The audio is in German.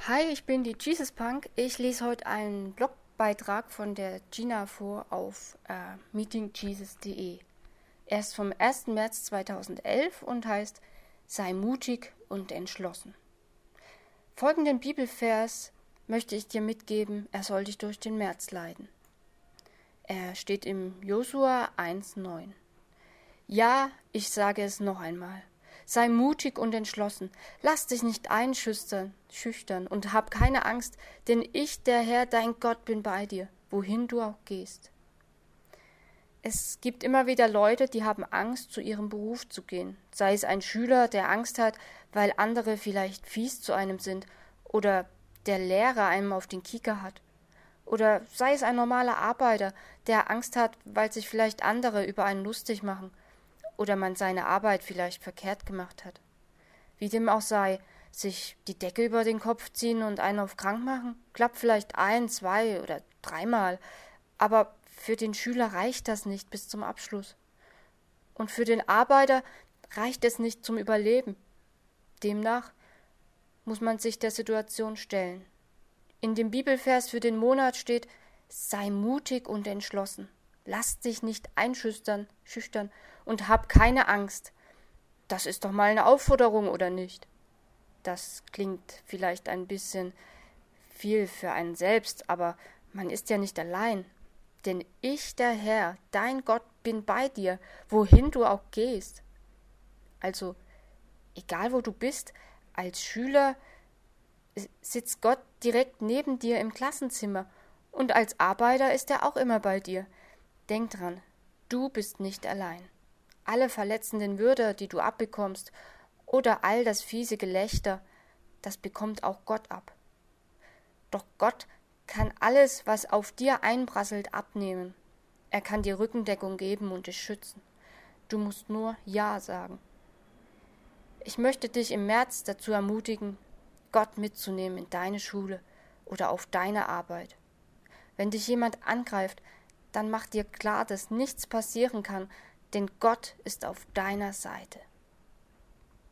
Hi, ich bin die Jesus Punk. Ich lese heute einen Blogbeitrag von der Gina vor auf meetingjesus.de. Er ist vom 1. März 2011 und heißt Sei mutig und entschlossen. Folgenden Bibelvers möchte ich dir mitgeben, er soll dich durch den März leiten. Er steht im Josua 1,9. Ja, ich sage es noch einmal. Sei mutig und entschlossen. Lass dich nicht einschüchtern und hab keine Angst, denn ich, der Herr, dein Gott, bin bei dir, wohin du auch gehst. Es gibt immer wieder Leute, die haben Angst, zu ihrem Beruf zu gehen. Sei es ein Schüler, der Angst hat, weil andere vielleicht fies zu einem sind, oder der Lehrer einem auf den Kieker hat. Oder sei es ein normaler Arbeiter, der Angst hat, weil sich vielleicht andere über einen lustig machen. Oder man seine Arbeit vielleicht verkehrt gemacht hat. Wie dem auch sei, sich die Decke über den Kopf ziehen und einen auf krank machen, klappt vielleicht 1, 2 oder 3-mal, aber für den Schüler reicht das nicht bis zum Abschluss. Und für den Arbeiter reicht es nicht zum Überleben. Demnach muss man sich der Situation stellen. In dem Bibelvers für den Monat steht: Sei mutig und entschlossen. Lass dich nicht einschüchtern und hab keine Angst. Das ist doch mal eine Aufforderung, oder nicht? Das klingt vielleicht ein bisschen viel für einen selbst, aber man ist ja nicht allein. Denn ich, der Herr, dein Gott, bin bei dir, wohin du auch gehst. Also, egal wo du bist, als Schüler sitzt Gott direkt neben dir im Klassenzimmer und als Arbeiter ist er auch immer bei dir. Denk dran, du bist nicht allein. Alle verletzenden Wörter, die du abbekommst, oder all das fiese Gelächter, das bekommt auch Gott ab. Doch Gott kann alles, was auf dir einprasselt, abnehmen. Er kann dir Rückendeckung geben und dich schützen. Du musst nur Ja sagen. Ich möchte dich im März dazu ermutigen, Gott mitzunehmen in deine Schule oder auf deine Arbeit. Wenn dich jemand angreift, dann mach dir klar, dass nichts passieren kann, denn Gott ist auf deiner Seite.